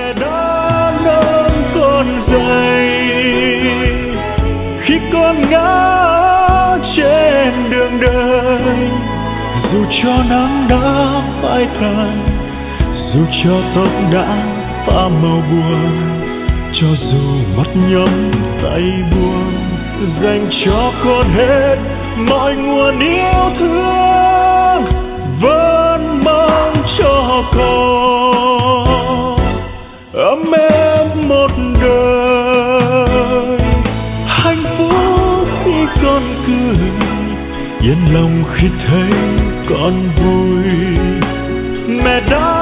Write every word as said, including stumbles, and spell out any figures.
mẹ đã nâng con dậy khi con ngã trên đường đời. Dù cho nắng đã phai tàn, dù cho tóc đã pha màu buồn, cho dù mắt nhắm tay buông, dành cho con hết mọi nguồn yêu thương, vẫn mong cho con ấm êm một đời. Hạnh phúc khi con cười, yên lòng khi thấy con vui. Mẹ đã